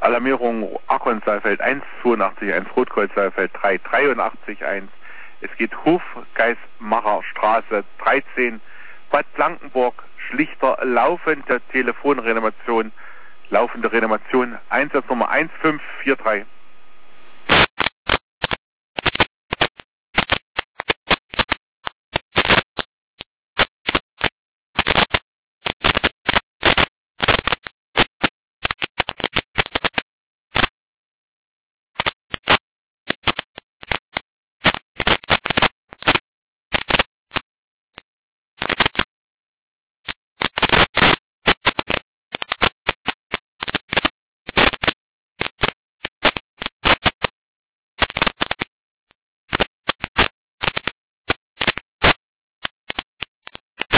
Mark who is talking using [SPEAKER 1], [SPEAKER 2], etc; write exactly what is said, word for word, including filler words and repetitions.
[SPEAKER 1] Alarmierung Akkon Saalfeld eins zweiundachtzig eins, Rotkreuz Saalfeld drei dreiundachtzig eins. Es geht Hofgeismacher Straße dreizehn, Bad Blankenburg, Schlichter, laufende Telefonreanimation, laufende Reanimation, Einsatznummer eins fünf vier drei.